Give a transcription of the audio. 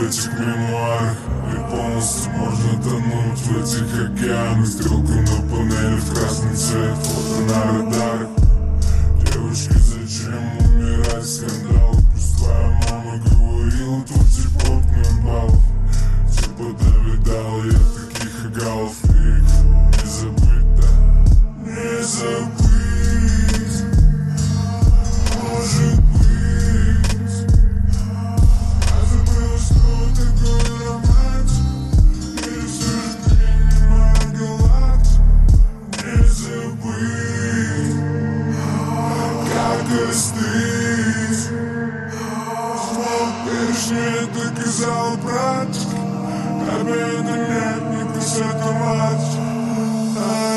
в этих мемуарах. И полностью можно тонуть в этих океанах. Стрелка на панели в красный цвет, фото на радарах. Девушки, зачем умирать? Скандал. Пусть твоя мама говорила, тут типа баллов. Типа довидал я таких агалов. И их не забыть, да? Не забыть. Может быть, я забыл, что такое романтика. И все же принимает галактику. Не забыть, как остыть. Лишнее доказал практика. Обеда нет, не пусть это мать.